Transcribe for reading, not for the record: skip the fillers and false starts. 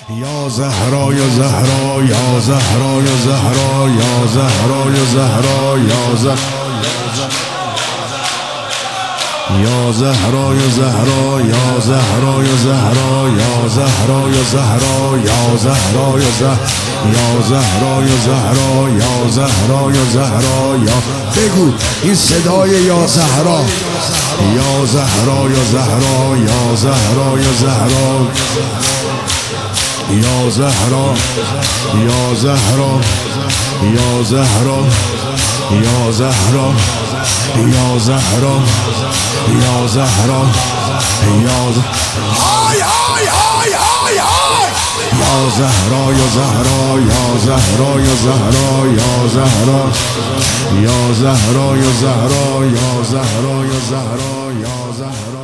یا زهرا یا زهرا یا زهرا یا زهرا یا زهرا یا زهرا یا زهرا یا زهرا یا زهرا یا زهرا یا زهرا یا زهرا یا زهرا یا زهرا یا زهرا یا زهرا یا زهرا یا زهرا یا بگو این صدای یا زهرا یا زهرا یا زهرا یا زهرا یا زهرا یا زهرا یا زهرا یا زهرا یا زهرا یا زهرا یا زهرا یا های های های های های یا زهرا یا زهرا یا زهرا یا زهرا یا زهرا یا زهرا یا زهرا یا زهرا یا زهرا یا زهرا